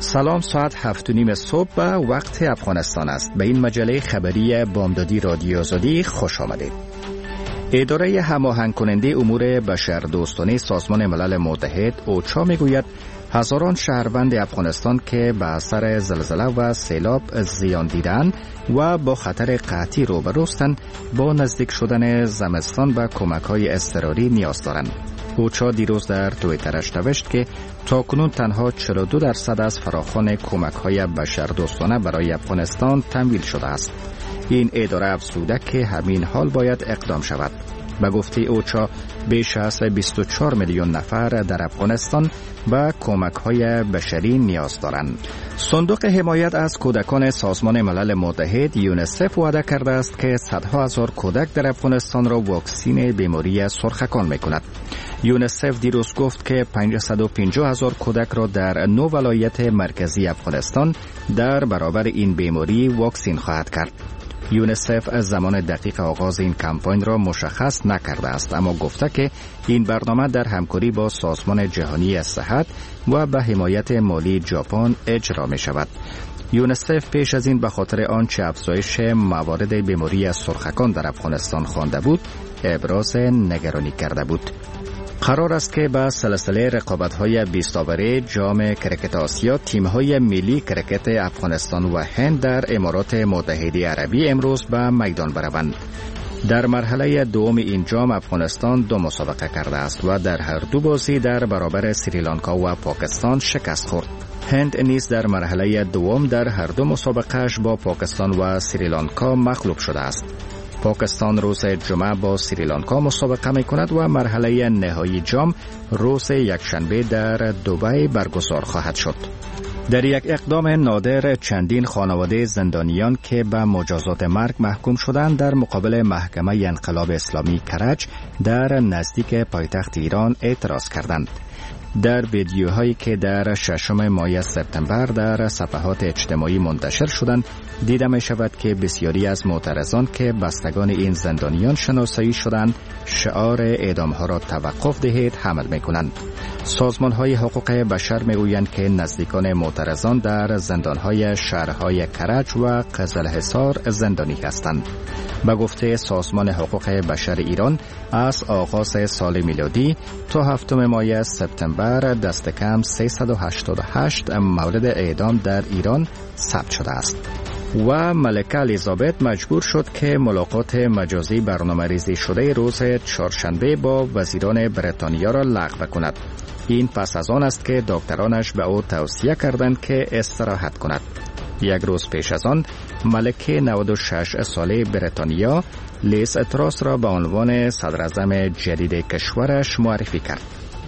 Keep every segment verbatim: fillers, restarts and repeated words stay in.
سلام، ساعت هفت و نیم صبح و وقت افغانستان است. به این مجله خبری بامدادی رادیو آزادی خوش آمدید. اداره هماهنگ کننده امور بشردوستانه سازمان ملل متحد اوچا میگوید هزاران شهروند افغانستان که به اثر زلزله و سیلاب زیان دیدند و با خطر قحطی روبروستند با نزدیک شدن زمستان و کمک‌های اضطراری نیاز دارند. اوچا دیروز در توییترش نوشت که تاکنون تنها چهل و دو درصد از فراخوان کمک‌های بشردوستانه برای افغانستان تمویل شده است. این اداره افزوده که همین حال باید اقدام شود. به گفته اوچا بیش از بیست و چهار میلیون نفر در افغانستان و کمک‌های بشری نیاز دارند. صندوق حمایت از کودکان سازمان ملل متحد یونیسف وعده کرده است که صدها هزار کودک در افغانستان را واکسین بیماری سرخکان می‌کند. یونیسف دیروز گفت که پانصد و پنجاه هزار کودک را در نه ولایت مرکزی افغانستان در برابر این بیماری واکسین خواهد کرد. یونیسف از زمان دقیق آغاز این کمپاین را مشخص نکرده است، اما گفته که این برنامه در همکاری با سازمان جهانی صحت و به حمایت مالی ژاپن اجرا می شود. یونیسف پیش از این به خاطر آنچه افزایش موارد بیماری سرخکان در افغانستان خوانده بود، ابراز نگرانی کرده بود. قرار است که با سلسله رقابت‌های بیست آوره جام کرکت آسیا تیم‌های ملی کرکت افغانستان و هند در امارات متحده عربی امروز به میدان بروند. در مرحله دوم این جام افغانستان دو مسابقه کرده است و در هر دو بازی در برابر سریلانکا و پاکستان شکست خورد. هند نیز در مرحله دوم در هر دو مسابقه‌اش با پاکستان و سریلانکا مغلوب شده است. پاکستان روز جمعه با سریلانکا مسابقه می کند و مرحله نهایی جام روز یکشنبه در دبی برگزار خواهد شد. در یک اقدام نادر چندین خانواده زندانیان که به مجازات مرگ محکوم شدند در مقابل محکمه انقلاب اسلامی کرج در نزدیک پایتخت ایران اعتراض کردند. در ویدیوهایی که در ششم ماه سپتامبر در صفحات اجتماعی منتشر شدند دیده می شود که بسیاری از معترضان که بستگان این زندانیان شناسایی شدند شعار اعدامها را توقف دهید حمل می کنند. سازمان های حقوق بشر می گویند که نزدیکان معترضان در زندانهای شهرهای کرج و قزلحصار زندانی هستند. به گفته سازمان حقوق بشر ایران از آغاز سال میلادی تا هفتم ماه سپتامبر دست کم سیصد و هشتاد و هشت مورد اعدام در ایران ثبت شده است. و ملکه الیزابت مجبور شد که ملاقات مجازی برنامه‌ریزی شده روز چهارشنبه با وزیران بریتانیا را لغو کند. این پس از آن است که دکترانش به او توصیه کردند که استراحت کند. یک روز پیش از آن ملکه نود و شش ساله بریتانیا لیز تراس را به عنوان صدراعظم جدید کشورش معرفی کرد.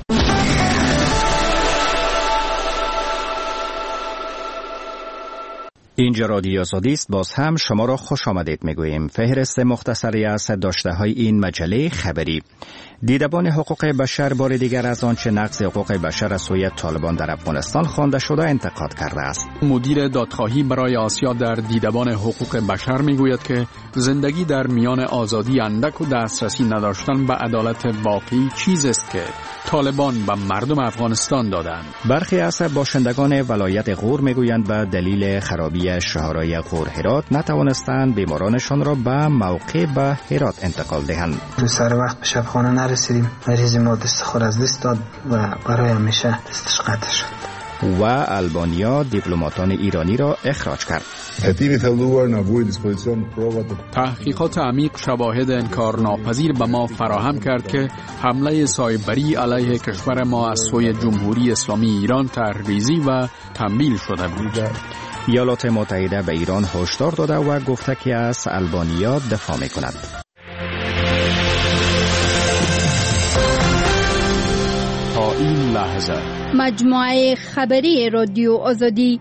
اینجا رادیو آزادی است. باز هم شما را خوش آمدید میگوییم. فهرست مختصری از داشته های این مجله خبری. دیدبان حقوق بشر بار دیگر از آنچه نقض حقوق بشر از سوی طالبان در افغانستان خوانده شده انتقاد کرده است. مدیر دادخواهی برای آسیا در دیدبان حقوق بشر میگوید که زندگی در میان آزادی اندک و دسترسی نداشتن به عدالت واقعی چیزی است که طالبان به مردم افغانستان دادند. برخی از باشندگان ولایت غور میگویند به دلیل خرابی شهرهای غور هرات نتوانستند بیمارانشان را به موقع به هرات انتقال دهند. سر وقت به شبخانه نرسیدیم. مریض ما دست خود از دست داد و برای همیشه دستش قطع شد. و البانیا دیپلماتان ایرانی را اخراج کرد. تحقیقات عمیق شواهد انکارناپذیر به ما فراهم کرد که حمله سایبری علیه کشور ما از سوی جمهوری اسلامی ایران طرح‌ریزی و تمویل شده بود. ایالات متحده به ایران هشدار داده و گفته که از البانیا دفاع می‌کند. تا این لحظه مجموعه خبری رادیو آزادی.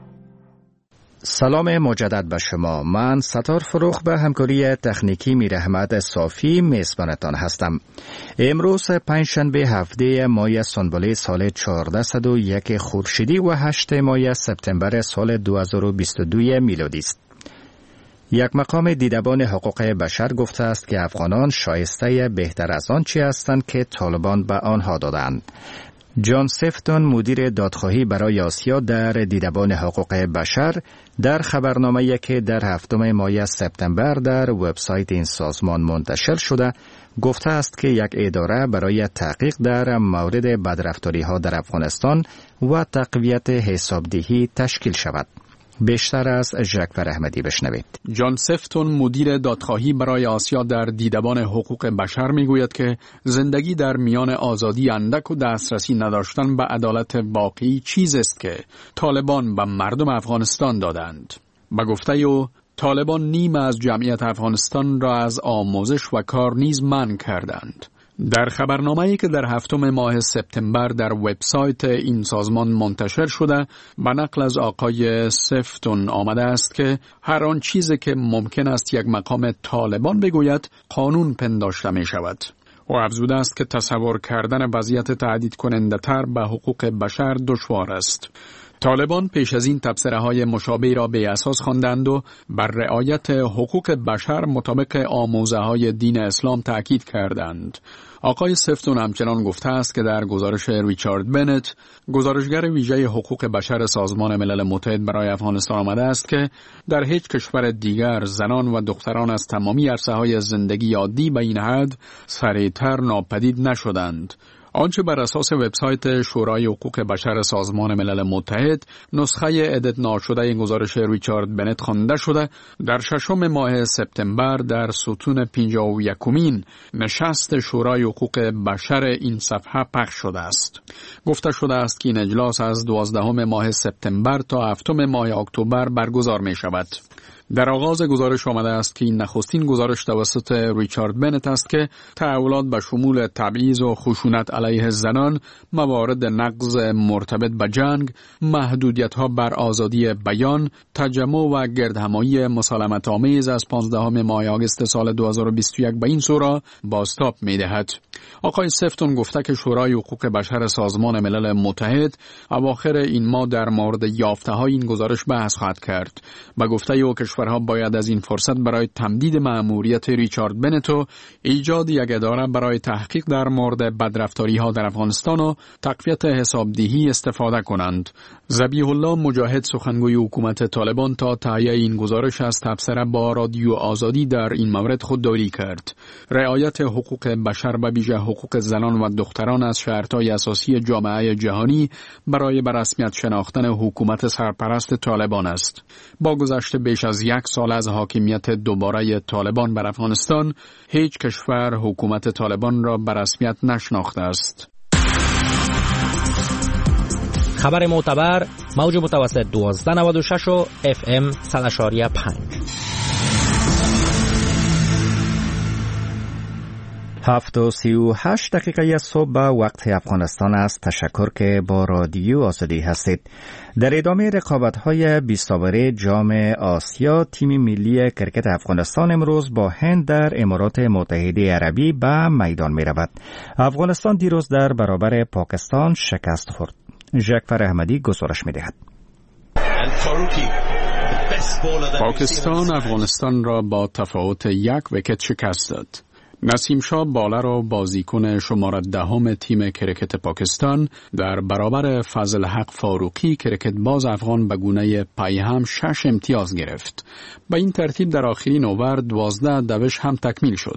سلام مجدد به شما. من ستار فروخ به همکاری تکنیکی میر احمد صافی میزبانتان هستم. امروز پنجشنبه هفده ماه سنبله سال چهارصد و یک خورشیدی و هشت ماه سپتامبر سال دو هزار و بیست و دو میلادی است. یک مقام دیدبان حقوق بشر گفته است که افغانان شایسته بهتر از آن چی هستند که طالبان به آنها دادند. جان سفتون مدیر دادخواهی برای آسیا در دیدبان حقوق بشر در خبرنامه‌ای که در هفتم ماه سپتامبر در وبسایت این سازمان منتشر شده گفته است که یک اداره برای تحقیق در مورد بدرفتاری‌ها در افغانستان و تقویت حسابدهی تشکیل شود. بیشتر از ژکفر احمدی بشنوید. جان سفتون مدیر دادخواهی برای آسیا در دیدبان حقوق بشر میگوید که زندگی در میان آزادی اندک و دسترسی نداشتن به عدالت واقعی چیز است که طالبان به مردم افغانستان دادند. به گفته او طالبان نیم از جمعیت افغانستان را از آموزش و کار نیز منع کردند. در خبرنامه‌ای که در هفتم ماه سپتامبر در وبسایت این سازمان منتشر شده به نقل از آقای سفتون آمده است که هر آن چیزی که ممکن است یک مقام طالبان بگوید قانون پنداشته می شود. و افزوده است که تصور کردن وضعیت تهدید کننده تر به حقوق بشر دشوار است. طالبان پیش از این تبصره‌های مشابه را به اساس خواندند و بر رعایت حقوق بشر مطابق آموزه‌های دین اسلام تاکید کردند. آقای سفتون همچنان گفته است که در گزارش ریچارد بنت، گزارشگر ویژه حقوق بشر سازمان ملل متحد برای افغانستان آمده است که در هیچ کشور دیگر زنان و دختران از تمامی عرصه‌های زندگی عادی به این حد سریعتر ناپدید نشدند. آنچه بر اساس وبسایت شورای حقوق بشر سازمان ملل متحد نسخه ادیت ناشده این گزارش ریچارد بنت خوانده شده، در ششم ماه سپتامبر در ستون پنجاه و یکمین نشست شورای حقوق بشر این صفحه پخش شده است. گفته شده است که این اجلاس از دوازدهم ماه سپتامبر تا هفتم ماه اکتبر برگزار می شود. در آغاز گزارش آمده است که این نخستین گزارش توسط ریچارد بنت است که تحولات به شمول تبعیض و خشونت علیه زنان، موارد نقض مرتبط به جنگ، محدودیت‌ها بر آزادی بیان، تجمع و گردهمایی مسالمت آمیز از پانزدهم ماه آگوست سال دو هزار و بیست و یک به این سو بازتاب می‌دهد. آقای سفتون گفته که شورای حقوق بشر سازمان ملل متحد اواخر این ماه در مورد یافته‌های این گزارش بحث خواهد کرد. با گفته او کشورها باید از این فرصت برای تمدید مأموریت ریچارد بنت و ایجاد یک اداره برای تحقیق در مورد بدرفتاری‌ها در افغانستان و تقویت حسابدهی استفاده کنند. ذبیح الله مجاهد سخنگوی حکومت طالبان تا تهیه این گزارش از تبصره با رادیو آزادی در این مورد خودداری کرد. رعایت حقوق بشر و ویژه حقوق زنان و دختران از شرط‌های اساسی جامعه جهانی برای به رسمیت شناختن حکومت سرپرست طالبان است. با گذشت بیش از یک سال از حاکمیت دوباره طالبان بر افغانستان، هیچ کشور حکومت طالبان را به رسمیت نشناخته است. خبر معتبر موج متوسط دوازده نود و شش و اف ام صد و شش و پنج. هفت و سی و هشت دقیقه صبح وقت افغانستان است. تشکر که با رادیو آزادی هستید. در ادامه رقابت‌های بیست اوره جام آسیا، تیم ملی کرکت افغانستان امروز با هند در امارات متحده عربی به میدان می‌رود. افغانستان دیروز در برابر پاکستان شکست خورد. ژکفر احمدی گزارش می‌دهد. پاکستان افغانستان را با تفاوت یک ویکت شکست داد. نسیم شاه بالر و بازیکن شماره دهم تیم کرکت پاکستان در برابر فضل حق فاروقی کرکت باز افغان به گونه پیهم شش امتیاز گرفت. به این ترتیب در آخرین اوور دوازده دوش هم تکمیل شد.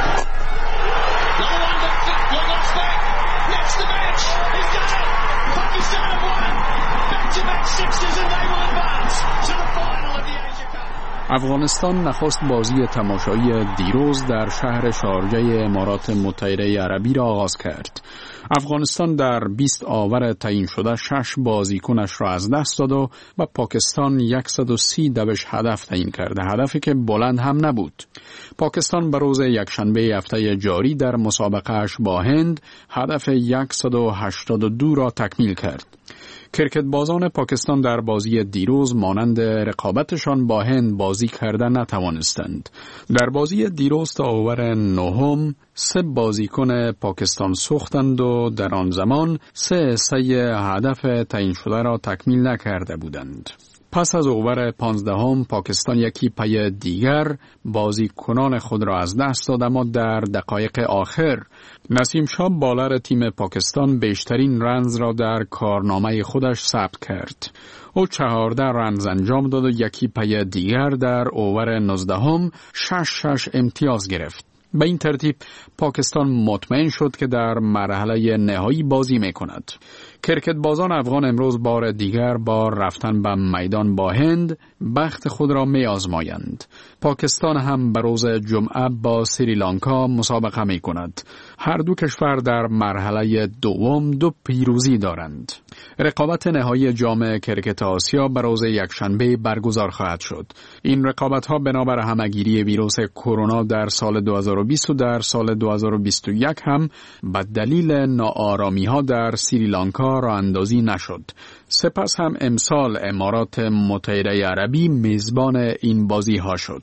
افغانستان نخست بازی تماشایی دیروز در شهر شارجه امارات متحده عربی را آغاز کرد. افغانستان در بیست آور تعیین شده شش بازیکنش را از دست داد و به پاکستان صد و سی دوش هدف تعیین کرد، هدفی که بلند هم نبود. پاکستان به روز یکشنبه هفته جاری در مسابقه‌اش با هند هدف صد و هشتاد و دو را تکمیل کرد. کرکت بازان پاکستان در بازی دیروز مانند رقابتشان با هند بازی کرده نتوانستند. در بازی دیروز تا اوور نهم سه بازیکن پاکستان سوختند و در آن زمان سه سه هدف تعیین شده را تکمیل نکرده بودند. پس از اوور پانزدهم پاکستان یکی پی دیگر بازیکنان خود را از دست داد، اما در دقایق آخر نسیم شاه بالر تیم پاکستان بیشترین رنز را در کارنامه خودش ثبت کرد. او چهارده رنز انجام داد و یکی پی دیگر در اوور نوزدهم شش شش امتیاز گرفت. به این ترتیب پاکستان مطمئن شد که در مرحله نهایی بازی می کند. کرکت بازان افغان امروز بار دیگر با رفتن به میدان با هند بخت خود را می آزمایند. پاکستان هم به روز جمعه با سریلانکا مسابقه می کند. هر دو کشور در مرحله دوم دو پیروزی دارند. رقابت نهایی جام کرکت آسیا به روز یکشنبه برگزار خواهد شد. این رقابت ها بنابر همگیری ویروس کرونا در سال دو هزار و بیست و در سال دو هزار و بیست و یک هم به دلیل ناآرامی ها در سریلانکا راه اندازی نشد. سپس هم امسال امارات متحده عربی میزبان این بازی ها شد.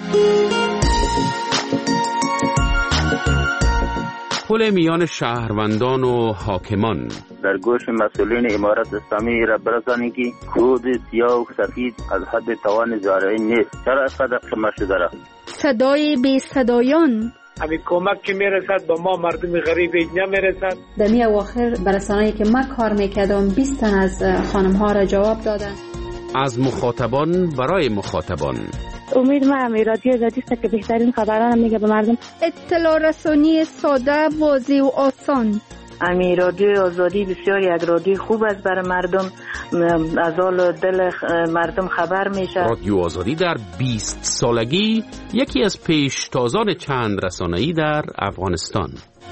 پل میان شهروندان و حاکمان در گوش مسئولین امارت اسلامی را برسانید که کود سیاه و سفید از حد توان زارعی نیست. چرا اینقدر قیمت شده را؟ صدای بی صدایان، همین کمک که میرسد با ما مردم غریب نمیرسد. در می اواخر برسانه‌ای که من کار میکردم بیست تن از خانم ها را جواب دادن. از مخاطبان برای مخاطبان. امید من رادیو آزادی است که بهترین خبران میگه به مردم. اطلاع رسانی ساده، واضح و آسان. امی رادیو آزادی بسیار یک رادیو خوب است برای مردم، از حال دل مردم خبر میشه. رادیو آزادی در بیست سالگی یکی از پیشتازان چند رسانه‌ای در افغانستان.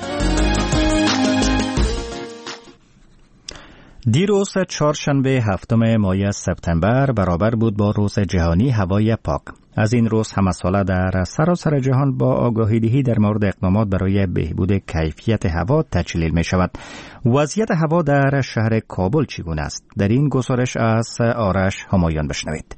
دیروز چهارشنبه هفتم ماه سپتامبر برابر بود با روز جهانی هوای پاک. از این روز همساله در سراسر جهان با آگاهی‌دهی در مورد اقدامات برای بهبود کیفیت هوا تجلیل می شود. وضعیت هوا در شهر کابل چگونه است؟ در این گزارش از آرش همایان بشنوید.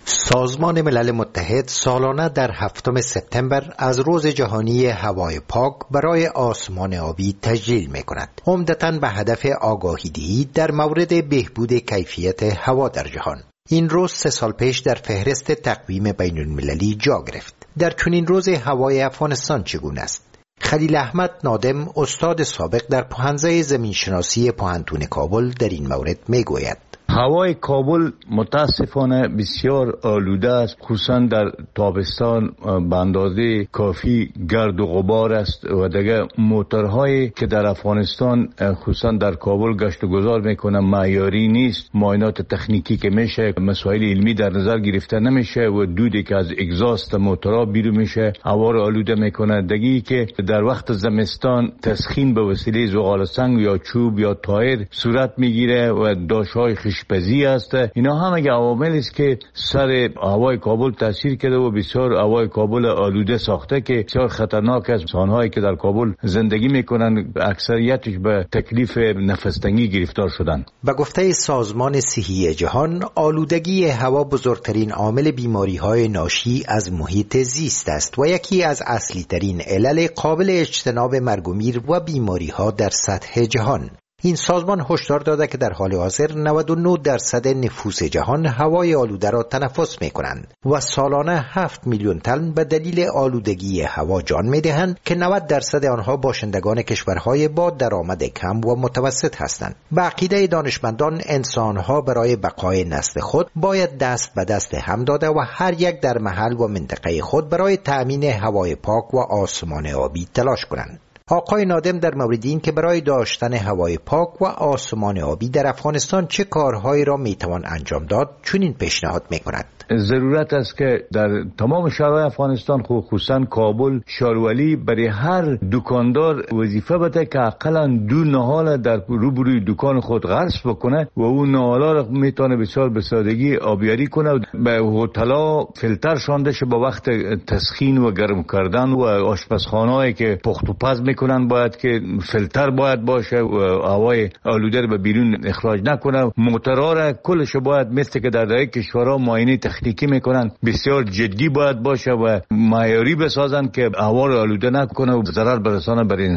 سازمان ملل متحد سالانه در هفتم سپتامبر از روز جهانی هوای پاک برای آسمان آبی تجلیل می کند، عمدتاً به هدف آگاهی‌دهی در مورد بهبود کیفیت هوا در جهان. این روز سه سال پیش در فهرست تقویم بین المللی جا گرفت. در چنین روز هوای افغانستان چگونه است؟ خلیل احمد نادم، استاد سابق در پوهنځی زمینشناسی پوهنتون کابل، در این مورد می گوید. هوای کابل متاسفانه بسیار آلوده است، خصوصا در تابستان به اندازه کافی گرد و غبار است و دیگه موتورهایی که در افغانستان خصوصا در کابل گشت و گذار میکنن معیاری نیست. معاینات تکنیکی که میشه، مسائل علمی در نظر گرفته نمیشه و دودی که از اگزاست موتورها بیرون میشه هوا رو آلوده میکنه. دیگه که در وقت زمستان تسخین به وسیله زغال سنگ یا چوب یا تایر صورت میگیره و داشهای خشپزی است. اینا همه عوامل است که سر هوای کابل تاثیر کرده و بسیار هوای کابل آلوده ساخته که بسیار خطرناک است. انسان‌هایی که در کابل زندگی میکنن اکثریتش به تکلیف نفس تنگی گرفتار شدن. به گفته سازمان صحی جهان، آلودگی هوا بزرگترین عامل بیماری‌های ناشی از محیط زیست است و یکی از اصلی ترین علل قابل اجتناب مرگ و میر و بیماری‌ها در سطح جهان. این سازمان هشدار داده که در حال حاضر نود و نه درصد نفوس جهان هوای آلوده را تنفس می کنند و سالانه هفت میلیون تن به دلیل آلودگی هوا جان می دهند که نود درصد آنها باشندگان کشورهای با درآمد کم و متوسط هستند. به عقیده دانشمندان، انسانها برای بقای نسل خود باید دست به دست هم داده و هر یک در محل و منطقه خود برای تأمین هوای پاک و آسمان آبی تلاش کنند. آقای نادم در مورد این که برای داشتن هوای پاک و آسمان آبی در افغانستان چه کارهایی را میتوان انجام داد چنین پیشنهاد میکند. ضرورت است که در تمام شهرهای افغانستان، خصوصا کابل، شارولی، برای هر دکاندار وظیفه بده که حداقل دو نهال در روبروی دکان خود غرس بکنه و اون نهالا را میتونه بسیار به سادگی آبیاری کنه و به هتل‌ها فیلتر شانده شه با وقت تسخین و گرم کردن و آشپزخانه‌ای که پخت و پز میکنن باید که فیلتر باید باشه و هوای آلوده به بیرون اخراج نکنه. موتورها را کلش باید مثل که در دیگر کشورها معاینه تکنیکی میکنن بسیار جدی باید باشه و معیاری بسازن که هوا را آلوده نکنه و ضرر برسانه برای انسان.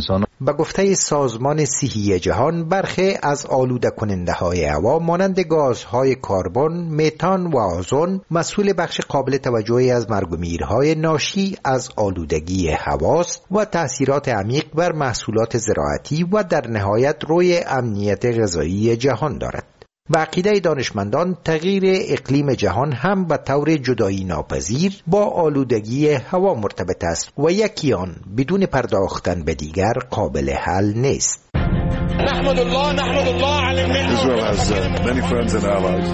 به گفته سازمان صحی جهان برخی از آلوده کننده های هوا مانند گازهای کربن، متان و آزون مسئول بخش قابل توجهی از مرگ و میرهای ناشی از آلودگی هواست و تأثیرات عمیق بر محصولات زراعتی و در نهایت روی امنیت غذایی جهان دارد. به عقیده دانشمندان تغییر اقلیم جهان هم به طور جدایی ناپذیر با آلودگی هوا مرتبط است و یکی آن بدون پرداختن به دیگر قابل حل نیست. نحمد الله نحمد الله علی المنه. Israel has uh, many friends and allies.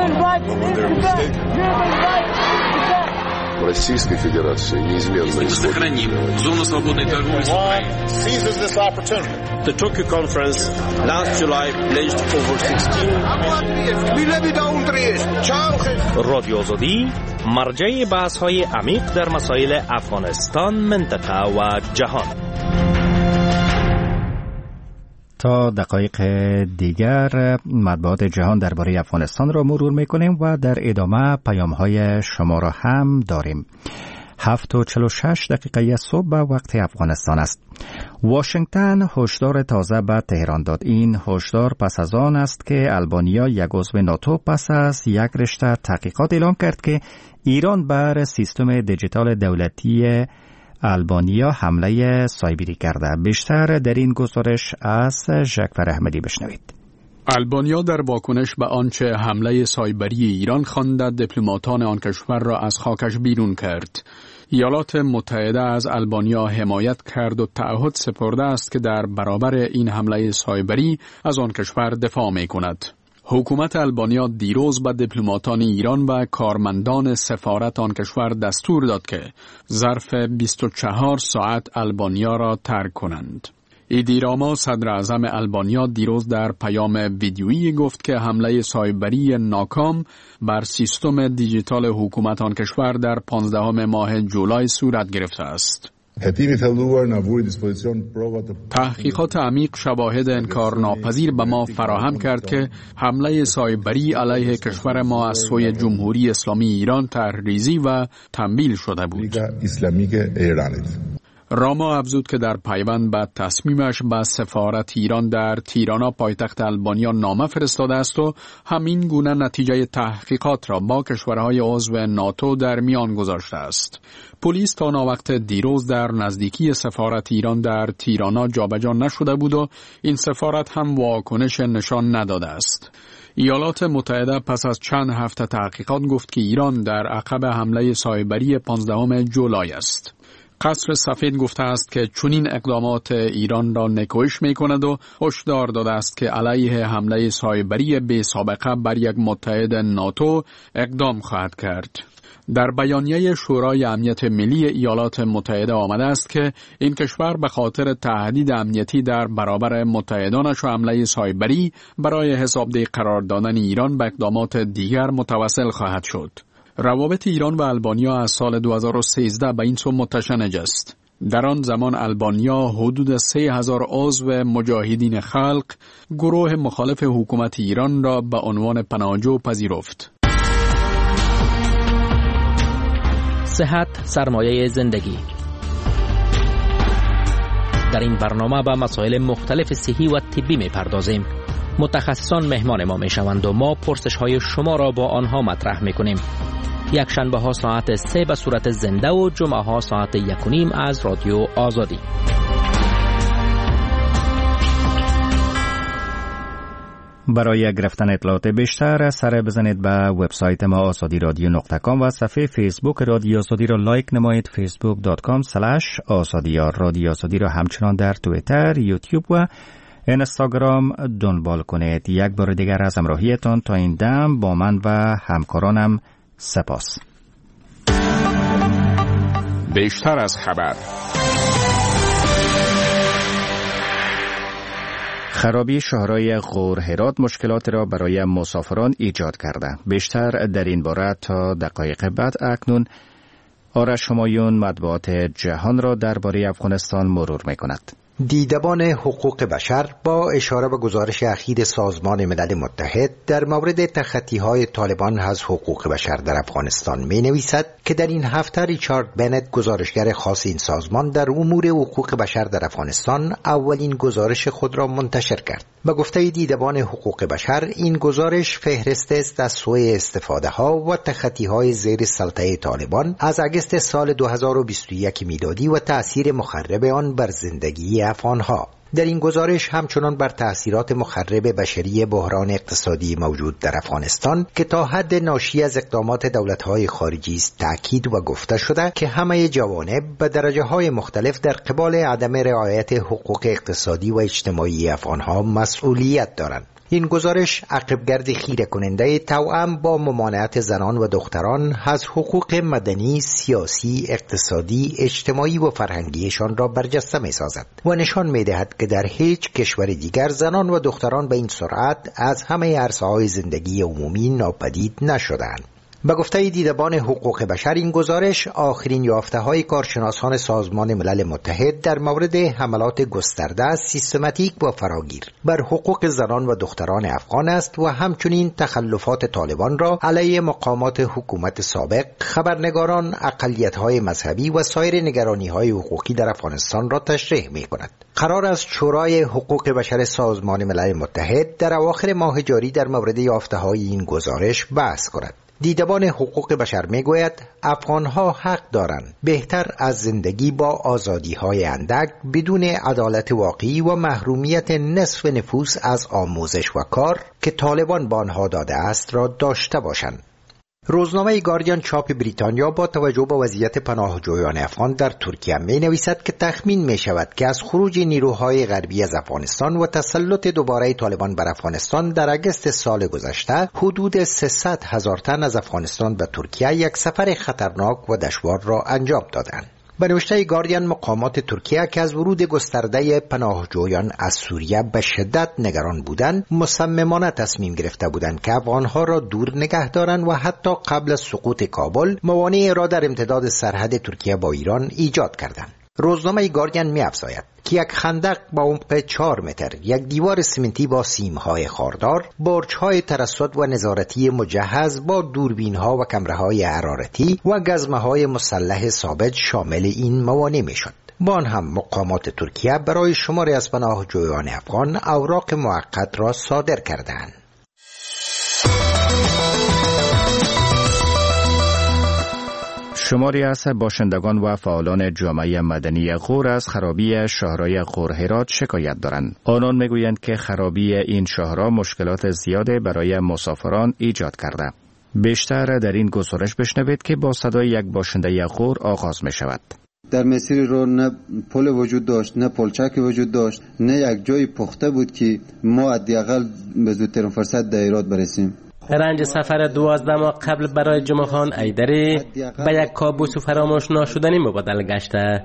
Российской Федерации неизменно сохраним зону свободной торговли с Украиной. Seizes this opportunity. The Tokyo conference last July pledged over sixteen. رادیو آزادی مرجع بحث‌های عمیق در مسائل افغانستان، منطقه و جهان. تا دقایق دیگر مطبوعات جهان درباره افغانستان را مرور میکنیم و در ادامه پیام‌های شما را هم داریم. هفت و چهل و شش دقیقه صبح به وقت افغانستان است. واشنگتن هشدار تازه به تهران داد. این هشدار پس از آن است که آلبانیا یک عضو ناتو پس از یک رشته تحقیقات اعلام کرد که ایران بر سیستم دیجیتال دولتی آلبانیا حمله سایبری کرده. بیشتر در این گزارش از ژکفر احمدی بشنوید. آلبانیا در واکنش به آنچه حمله سایبری ایران خوانده دیپلماتان آن کشور را از خاکش بیرون کرد. ایالات متحده از آلبانیا حمایت کرد و تعهد سپرده است که در برابر این حمله سایبری از آن کشور دفاع می کند. حکومت آلبانیا دیروز به دیپلماتان ایران و کارمندان سفارت آن کشور دستور داد که ظرف بیست و چهار ساعت آلبانیا را ترک کنند. ایدی راما صدر اعظم آلبانیا دیروز در پیام ویدیویی گفت که حمله سایبری ناکام بر سیستم دیجیتال حکومت آن کشور در پانزدهم ماه جولای صورت گرفته است. تحقیقات عمیق شواهد انکارناپذیر به ما فراهم کرد که حمله سایبری علیه کشور ما از سوی جمهوری اسلامی ایران طرح‌ریزی و تمویل شده بود. راما افزود که در پیوند به تصمیمش به سفارت ایران در تیرانا پایتخت آلبانیا نامه فرستاده است و همین گونه نتیجه تحقیقات را با کشورهای عضو ناتو در میان گذاشته است. پلیس تا ناوقت دیروز در نزدیکی سفارت ایران در تیرانا جابجا نشده بود و این سفارت هم واکنش نشان نداده است. ایالات متحده پس از چند هفته تحقیقات گفت که ایران در عقب حمله سایبری پانزدهم جولای است. قصر سفید گفته است که چنین اقدامات ایران را نکوهش می کند و هشدار داده است که علیه حمله سایبری بی سابقه بر یک متحد ناتو اقدام خواهد کرد. در بیانیه شورای امنیت ملی ایالات متحده آمده است که این کشور به خاطر تهدید امنیتی در برابر متحدانش و حمله سایبری برای حسابدهی قرار دادن ایران به اقدامات دیگر متوسل خواهد شد. روابط ایران و آلبانیا از سال دو هزار و سیزده به این سو متشنج است. در آن زمان آلبانیا حدود سه هزار عضو مجاهدین خلق گروه مخالف حکومت ایران را به عنوان پناهجو پذیرفت. صحت سرمایه زندگی. در این برنامه به مسائل مختلف صحی و طبی می پردازیم. متخصصان مهمان ما می شوند و ما پرسش های شما را با آنها مطرح می کنیم. یک شنبه ها ساعت سه به صورت زنده و جمعه ها ساعت یک و نیم از رادیو آزادی. برای گرفتن اطلاعات بیشتر سر بزنید به وبسایت ما آزادی رادیو نقطه کام و صفحه فیسبوک رادیو آزادی را لایک نمایید. فیسبوک دات کام اسلش آزادی. رادیو آزادی را همچنان در توییتر، یوتیوب و اینستاگرام دنبال کنید. یک بار دیگر از همراهیتان تا این دم با من و همکارانم سپاس. بیشتر از خبر. خرابی شهرهای غور هرات مشکلات را برای مسافران ایجاد کرده. بیشتر در این باره تا دقایق بعد اکنون آرش همایون مطبوعات جهان را درباره افغانستان مرور می‌کند. دیدبان حقوق بشر با اشاره به گزارش اخیر سازمان ملل متحد در مورد تخطی‌های طالبان از حقوق بشر در افغانستان می نویسد که در این هفته ریچارد بنت، گزارشگر خاص این سازمان در امور حقوق بشر در افغانستان، اولین گزارش خود را منتشر کرد. به گفته دیدبان حقوق بشر، این گزارش فهرست است از سوء استفاده ها و تخطی‌های زیر سلطه طالبان از اگست سال دو هزار و بیست و یک میلادی و تأثیر مخرب آن بر زندگی افغانها. در این گزارش همچنان بر تأثیرات مخرب بشری بحران اقتصادی موجود در افغانستان که تا حد ناشی از اقدامات دولت‌های خارجی است تأکید و گفته شده که همه جوانب به درجه‌های مختلف در قبال عدم رعایت حقوق اقتصادی و اجتماعی افغانها مسئولیت دارند. این گزارش عقبگرد خیره کننده توأم با ممانعت زنان و دختران از حقوق مدنی، سیاسی، اقتصادی، اجتماعی و فرهنگیشان را برجسته می سازد و نشان می دهد که در هیچ کشور دیگر زنان و دختران به این سرعت از همه عرصه‌های زندگی عمومی ناپدید نشدند. به گفته دیدبان حقوق بشر، این گزارش آخرین یافته‌های کارشناسان سازمان ملل متحد در مورد حملات گسترده، سیستماتیک و فراگیر بر حقوق زنان و دختران افغان است و همچنین تخلفات طالبان را علیه مقامات حکومت سابق، خبرنگاران، اقلیت‌های مذهبی و سایر نگرانی‌های حقوقی در افغانستان را تشریح می‌کند. قرار است شورای حقوق بشر سازمان ملل متحد در اواخر ماه جاری در مورد یافته‌های این گزارش بحث کند. دیدبان حقوق بشر میگوید افغانها حق دارند بهتر از زندگی با آزادی‌های اندک بدون عدالت واقعی و محرومیت نصف نفوس از آموزش و کار که طالبان به آنها داده است را داشته باشند. روزنامه گاردین چاپ بریتانیا با توجه به وضعیت پناهجویان افغان در ترکیه می نویسد که تخمین می شود که از خروج نیروهای غربی از افغانستان و تسلط دوباره طالبان بر افغانستان در اگست سال گذشته، حدود سیصد هزار تن از افغانستان به ترکیه یک سفر خطرناک و دشوار را انجام دادند. به نوشته گاردین، مقامات ترکیه که از ورود گسترده پناهجویان از سوریه به شدت نگران بودند، مصممانه تصمیم گرفته بودند که افغانها را دور نگه دارند و حتی قبل از سقوط کابل موانعی را در امتداد سرحد ترکیه با ایران ایجاد کردند. روزنامه گاردین می‌افزاید که یک خندق با عمق چهار متر، یک دیوار سیمنتی با سیم‌های خاردار، برج‌های ترصد و نظارتی مجهز با دوربین‌ها و کمره‌های حرارتی و گزمه‌های مسلح ثابت شامل این موانع می‌شد. با آن هم مقامات ترکیه برای شماری از پناهجویان افغان اوراق موقت را صادر کردند. شماری از باشندگان و فعالان جامعه مدنی غور از خرابی شاهرای غور هرات شکایت دارند. آنان میگویند که خرابی این شاهرا مشکلات زیاده برای مسافران ایجاد کرده. بیشتر در این گزارش بشنوید که با صدای یک باشنده غور آغاز می شود. در مسیر رو نه پل وجود داشت، نه پلچک وجود داشت، نه یک جای پخته بود که ما حداقل به زودترین فرصت در هرات برسیم. رنج سفر دوازده ماه قبل برای جمعه خان ایدری به یک کابوس و فراموش ناشدنی مبادله گشته.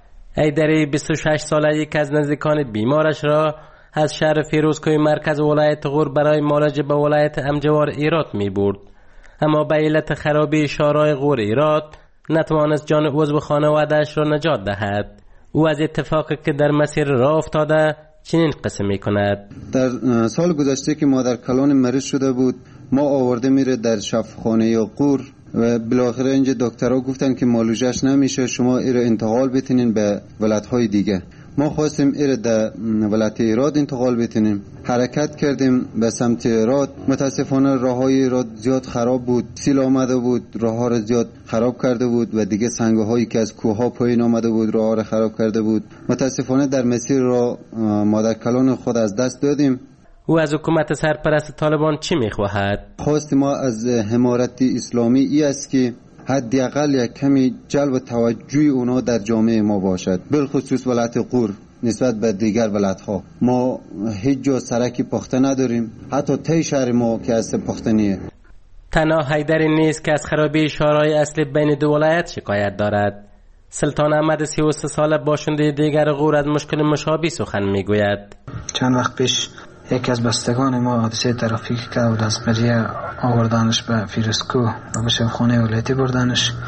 ایدری بیست و شش ساله یک از نزدیکان بیمارش را از شهر فیروزکوی مرکز ولایت غور برای معالجه به ولایت امجوار ایرات می برد، اما به علت خرابی شاهرای غور ایرات نتوانست جان عضو خانواده‌اش را نجات دهد. او از اتفاقی که در مسیر راه افتاده چنین قصه می کند. در سال گذشته که مادر کلان مریض شده بود، ما آورده میره در شفاخانه غور و بالاخره اینجا دکترها گفتن که معالجهش نمیشه، شما ایره انتقال بتونین به ولایت‌های دیگه. ما خواستیم ایره در ولایت ایراد انتقال بتونیم، حرکت کردیم به سمت ایراد. متاسفانه راههای ایراد زیاد خراب بود، سیل آمده بود، راهها را زیاد خراب کرده بود و دیگه سنگ‌هایی که از کوه‌ها پایین آمده بود راهها را خراب کرده بود. متاسفانه در مسیر را مادر کلان خود از دست دادیم. او از حکومت سرپرست طالبان چی میخواهد؟ خواست ما از حمایت اسلامی ای است که حداقل یک کمی جلب توجه اونا در جامعه ما باشد، بالخصوص ولایت غور نسبت به دیگر ولایت‌ها. ما هیچ جا سرکی پخته نداریم، حتی تی شهر ما که از پخته نیست. تنها حیدری نیست که از خرابی شاهرای اصلی بین دو ولایت شکایت دارد. سلطان احمد سی و سه ساله باشنده دیگر غور از مشکل مشابه سخن میگوید. چند وقت پیش یکی از بستگان ما حادثه ترافیکی کرد، از مریه آوردنش به فیروزکو و به شفاخانه ولایتی بردنش.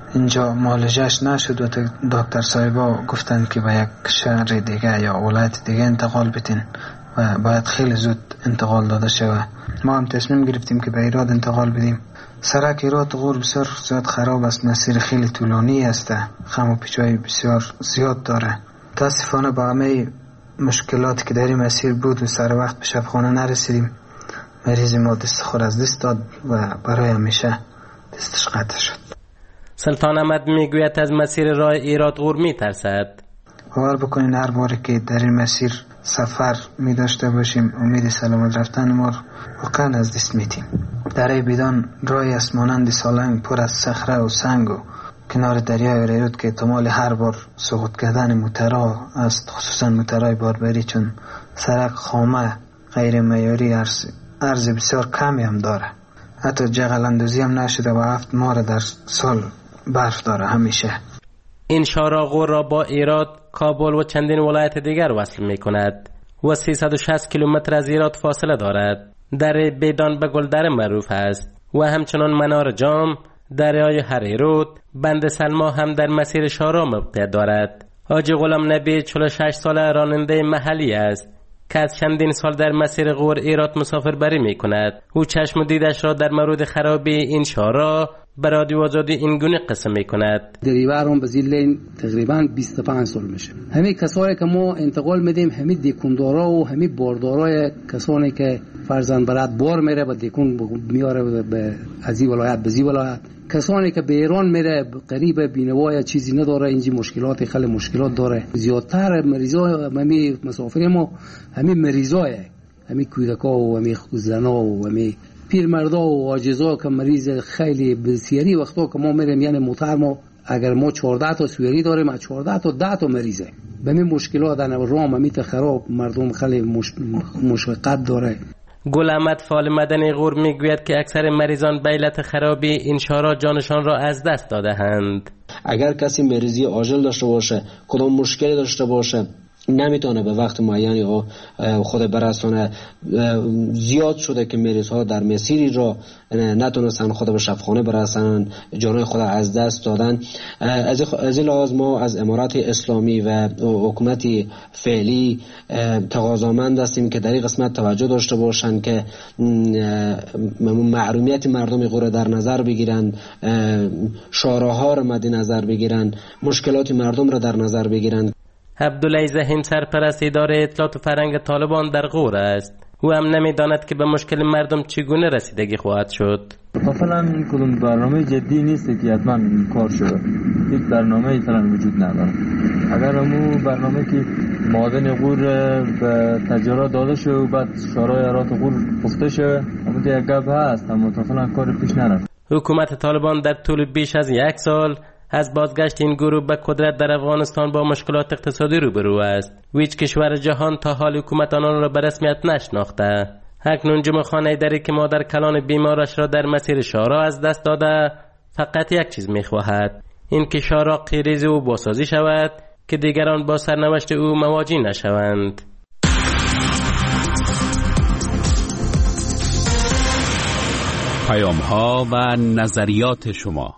اینجا معالجهش نشد و دکتر صاحبا گفتن که به یک شهر دیگه یا ولایت دیگه انتقال بتین و باید خیلی زود انتقال داده شود. ما هم تصمیم گرفتیم که به ایراد انتقال بدیم. سرک ایراد غور بسیار زیاد خراب است، مسیر خیلی طولانی است، خم و پیچای بسیار زیاد داره. متاسفانه با همه مشکلاتی که در این مسیر بود و سر وقت به شفاخانه نرسیدیم. مریض ما دست خود از دست داد و برای همیشه دستش قطع شد. سلطان احمد میگوید از مسیر راه ایراد غور میترسد. باور بکنین هر باری که در این مسیر سفر می داشته باشیم امید سلامت رفتن ما واقعا از دست میتیم. دره بیدان راهی است مانند سالنگ پر از صخره و سنگ و کنار دریای ریرود که احتمال هر بار سقوط کردن موترها است، خصوصا موترهای باربری، چون سرک خامه غیر معیاری عرض بسیار کمی هم داره. حتی جغل اندازی هم نشده و هفت ماه در سال برف داره همیشه. این شارع غور را با ایراد، کابل و چندین ولایت دیگر وصل می کند و سیصد و شصت کیلومتر از ایراد فاصله دارد. دره بیدان به گلدره معروف است و همچنان منار جام، دریای هریرود، بند سلما هم در مسیر شارع موقعیت دارد. حاجی غلام نبی چهل و شش ساله راننده محلی است که از چندین سال در مسیر غور ایراد مسافربری می کند. او چشم و دیدش را در مورد خرابی این شارع به رادیو آزادی اینگونه قسم می کند. دریورم به زیلین تقریبا بیست و پنج سال میشه. همین کسایی که ما انتقال میدیم، همین دیکوندارا و همین باردارای کسانی که فرزند برات بار میره و دیکون میاره به ازی ولایت به زی ولایت، کسانی که به ایران میره قریب بینوای چیزی نداره، اینجی مشکلات خیلی مشکلات داره. زیادتر مریضای همین مسافر ما همین مریضای همین کودکا و همین زنا و همین پیرمردا و عاجزا که مریض خیلی بسیاری وقتا که ما میریم، یعنی موتر ما اگر ما چهارده تا سویری داریم، ما چهارده تا ده تا مریضه. به این مشکلات در رام همیت خراب مردم خیلی مش... مشقت داره. گل احمد فعال مدنی غور میگوید که اکثر مریضان به علت خرابی این شارع جانشان را از دست داده‌اند. اگر کسی مریضی عاجل داشته باشه، کدام مشکلی داشته باشه، نمیتونه به وقت معینی خود برسانه. زیاد شده که مریض ها در مسیری را نتونستن خود به شفاخانه برسن، جانای خود از دست دادن. از این لحاظ ما از امارات اسلامی و حکومت فعلی تقاضامند هستیم که در این قسمت توجه داشته باشند که محرومیت مردم غور در نظر بگیرن، شارع‌ها را مد نظر بگیرن، مشکلات مردم را در نظر بگیرن. عبدالله زهین سرپرست اداره اطلاعات و فرهنگ طالبان در غور است. او هم نمیداند که به مشکل مردم چگونه رسیدگی خواهد شد. مثلا این کدوم برنامه جدی نیست که حتما کار شده. یک برنامه مثلا وجود نداره. اگر همون برنامه که معادن غور به تجارت داده شد و بعد شورای ارات غور گفته شد، اما یک گپ هست، اما مثلا کار پیش نرفت. حکومت طالبان در طول بیش از یک سال از بازگشت این گروه به قدرت در افغانستان با مشکلات اقتصادی روبرو است و هیچ کشور جهان تا حال حکومت آنان را به رسمیت نشناخته. اکنون جمعه ایدری که مادر کلان بیمارش را در مسیر شارع از دست داده، فقط یک چیز می‌خواهد، این که شارع قیریز او بازسازی شود که دیگران با سرنوشت او مواجه نشوند. پیام‌ها و نظریات شما.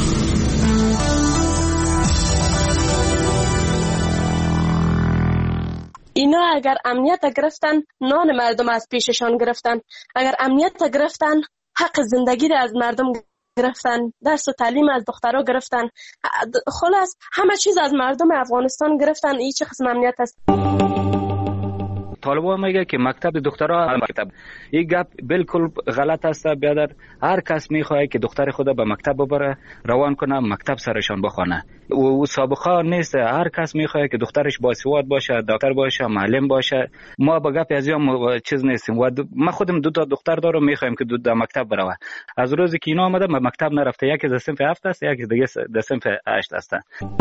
اینا اگر امنیت گرفتن، نان مردم از پیششان گرفتن. اگر امنیت گرفتن، حق زندگی را از مردم گرفتن، درس و تعلیم از دخترها گرفتن، خلاص همه چیز از مردم افغانستان گرفتن. این چه قسم امنیت است؟ طالبان میگه که مکتب دخترها مکتب، این گپ بالکل غلط است. بیادر هر کس میخواد که دختر خود به مکتب ببره، روان کنه، مکتب سرشان بخونه. و سابقه نیست، هر کس میخواد که دخترش باسواد باشه، دکتر باشه، معلم باشه. ما به گپ از این چیز نیستیم و ما خودم دو تا دختر دارم، میخوایم که دو تا مکتب بره. از روزی که اینا آمده به مکتب نرفته، یکی از صنف هفت است، یکی دیگه از صنف هشت است.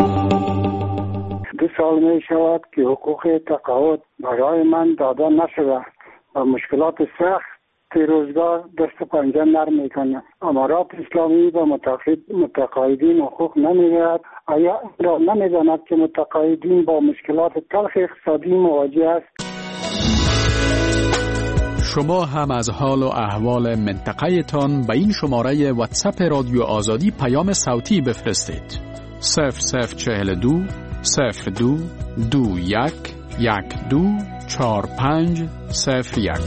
دو سال می شود که حقوق تقاعد برای من داده نشده و مشکلات سخت روزگار دست و پنجه نرم می کنه. امارات اسلامی و متقاعدین حقوق نمی دهد. آیا را نمی داند که متقاعدین با مشکلات تلخ اقتصادی مواجه است؟ شما هم از حال و احوال منطقه تان به این شماره واتساپ رادیو آزادی پیام صوتی بفرستید. صفر صفر چهل دو صفر دو دو یک یک دو چهار پنج صفر یک.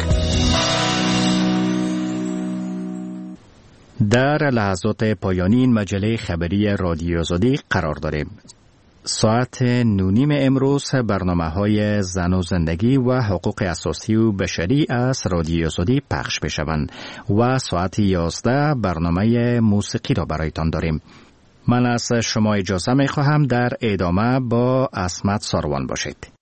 در لحظات پایانی این مجله خبری رادیو آزادی قرار داریم. ساعت نونیم امروز برنامه های زن و زندگی و حقوق اساسی و بشری از رادیو آزادی پخش بشوند و ساعت یازده برنامه موسیقی را برایتان داریم. من از شما اجازه می خواهم در ادامه با عصمت ساروان باشید.